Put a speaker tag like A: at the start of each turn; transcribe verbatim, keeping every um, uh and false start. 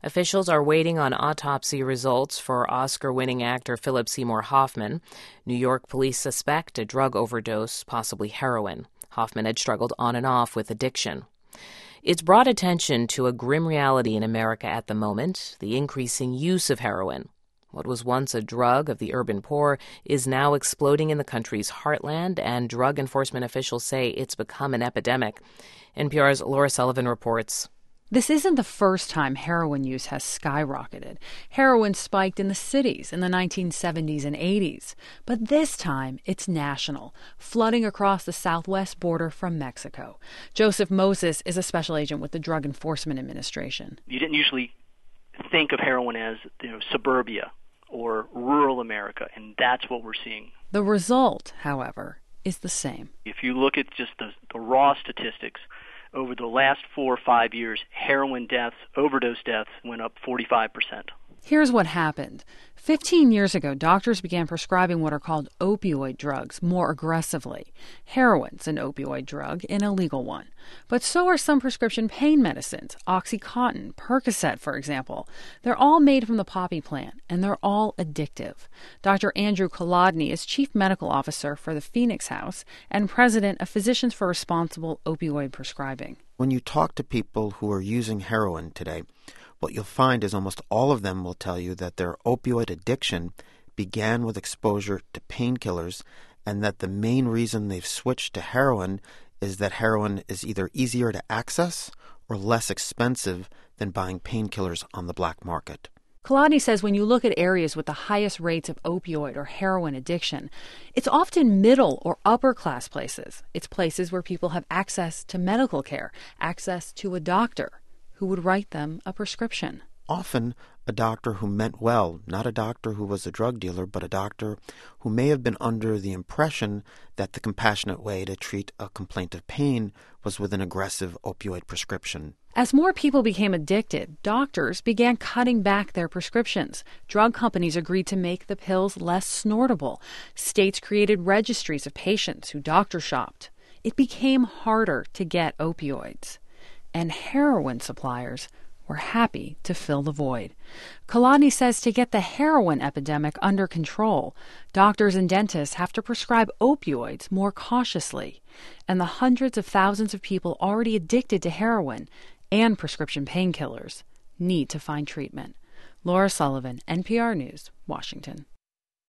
A: Officials are waiting on autopsy results for Oscar-winning actor Philip Seymour Hoffman. New York police suspect a drug overdose, possibly heroin. Hoffman had struggled on and off with addiction. It's brought attention to a grim reality in America at the moment, the increasing use of heroin. What was once a drug of the urban poor is now exploding in the country's heartland, and drug enforcement officials say it's become an epidemic. N P R's Laura Sullivan reports.
B: This isn't the first time heroin use has skyrocketed. Heroin spiked in the cities in the nineteen seventies and eighties. But this time, it's national, flooding across the southwest border from Mexico. Joseph Moses is a special agent with the Drug Enforcement Administration.
C: You didn't usually think of heroin as, you know, suburbia or rural America, and that's what we're seeing.
B: The result, however, is the same.
C: If you look at just the, the raw statistics, over the last four or five years, heroin deaths, overdose deaths went up forty-five percent.
B: Here's what happened. Fifteen years ago, doctors began prescribing what are called opioid drugs more aggressively. Heroin's an opioid drug, an illegal one. But so are some prescription pain medicines, OxyContin, Percocet, for example. They're all made from the poppy plant, and they're all addictive. Doctor Andrew Kolodny is chief medical officer for the Phoenix House and president of Physicians for Responsible Opioid Prescribing.
D: When you talk to people who are using heroin today, what you'll find is almost all of them will tell you that their opioid addiction began with exposure to painkillers, and that the main reason they've switched to heroin is that heroin is either easier to access or less expensive than buying painkillers on the black market.
B: Kolodny says when you look at areas with the highest rates of opioid or heroin addiction, it's often middle or upper class places. It's places where people have access to medical care, access to a doctor who would write them a prescription.
D: Often a doctor who meant well, not a doctor who was a drug dealer, but a doctor who may have been under the impression that the compassionate way to treat a complaint of pain was with an aggressive opioid prescription.
B: As more people became addicted, doctors began cutting back their prescriptions. Drug companies agreed to make the pills less snortable. States created registries of patients who doctor shopped. It became harder to get opioids. And heroin suppliers were happy to fill the void. Kolodny says to get the heroin epidemic under control, doctors and dentists have to prescribe opioids more cautiously. And the hundreds of thousands of people already addicted to heroin and prescription painkillers need to find treatment. Laura Sullivan, N P R News, Washington.